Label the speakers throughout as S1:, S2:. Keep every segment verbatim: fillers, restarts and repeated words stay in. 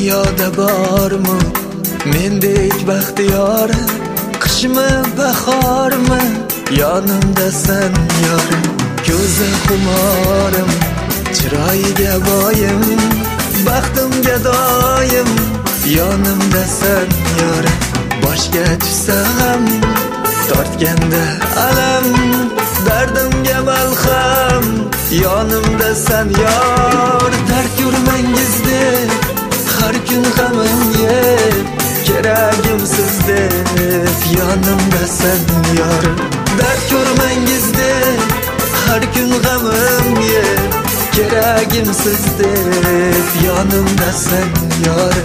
S1: Dunyoda bormi mendek baxtiyor, qishmi bahormi yonimda sen yorim. Ko'zi xumorim, chiroyiga boyim, baxtimga doim yonimda sen yorim. Boshga tushsa ham tortganda alam, dardimga malham yonimda sen yor. Dard ko'rmangizde har kun g'amim yeb, keragim sizde yonimda sen yor. Dard ko'rmangizde har kun g'amim yeb, keragim sizde yonimda sen yor.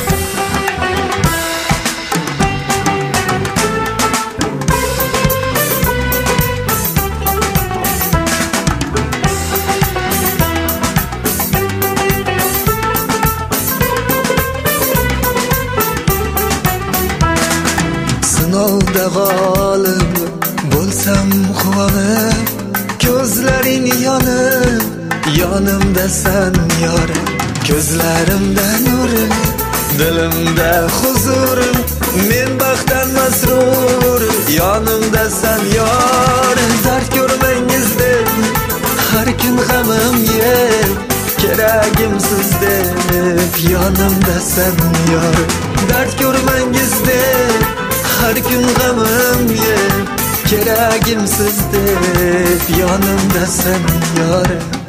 S1: Sinovda g'olib bo'lsam quvonib, ko'zlaring yonib yonimda sen yorim. Ko'zlarimda nur, dilimda huzur, men baxtdan masrur yonimda sen yor. Dard ko'rmangizde har kun g'amim yeb, keragim sizde yonimda sen yor. Dard ko'rmangizde har kun g'amim yeb, keragim sizde yonimda sen yor.